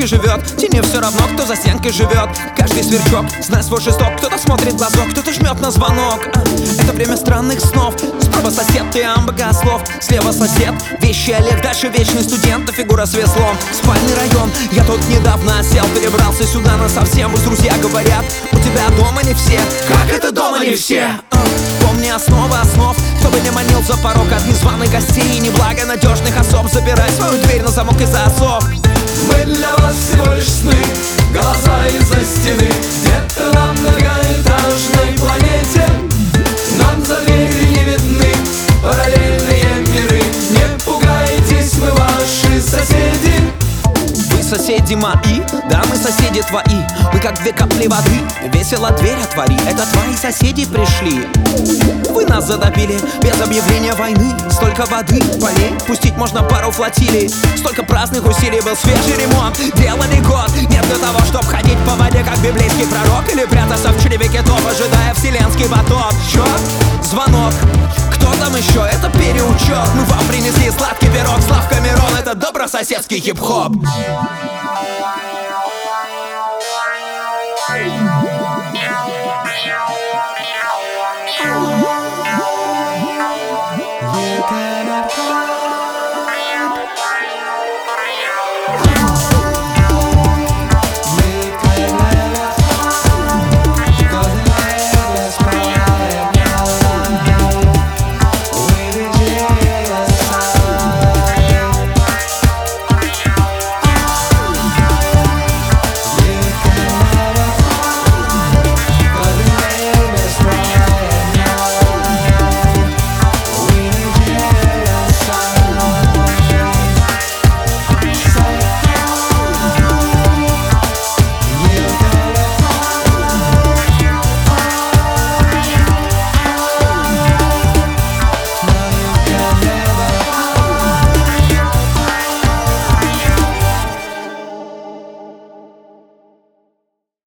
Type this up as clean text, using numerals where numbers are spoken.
живет, тебе все равно, кто за стенкой живет. Каждый сверчок знает свой шесток, кто-то смотрит в глазок, кто-то жмет на звонок. Это время странных снов. Справа сосед, ты богослов. Слева сосед, вещи Олег. Дальше вечный студент, а фигура с веслом. Спальный район, я тут недавно осел. Перебрался сюда насовсем, пусть друзья говорят: у тебя дома не все. Как это дома не все? Помни основа основ, кто бы не манил за порог от незваных гостей и неблагонадежных особ. Запирай свою дверь на замок и засов. Мы для вас всего лишь сны, голоса из-за стены. Где-то на многоэтажной планете нам за дверью не видны параллельные миры. Не пугайтесь, мы ваши соседи. Вы соседи мои, да мы соседи твои. Мы как две капли воды, весело дверь отвори. Это твои соседи пришли. Вы нас затопили без объявления войны. Столько воды, полей, пустить можно пару флотилий. Столько праздных усилий, был свежий ремонт. Делали год, нет для того, чтоб ходить по воде, как библейский пророк. Или прятаться в чреве китов, ожидая вселенский потоп. Чё? Звонок. Кто там еще? Это переучет. Мы вам принесли сладкий пирог. Славка Мирон, это добрососедский хип-хоп.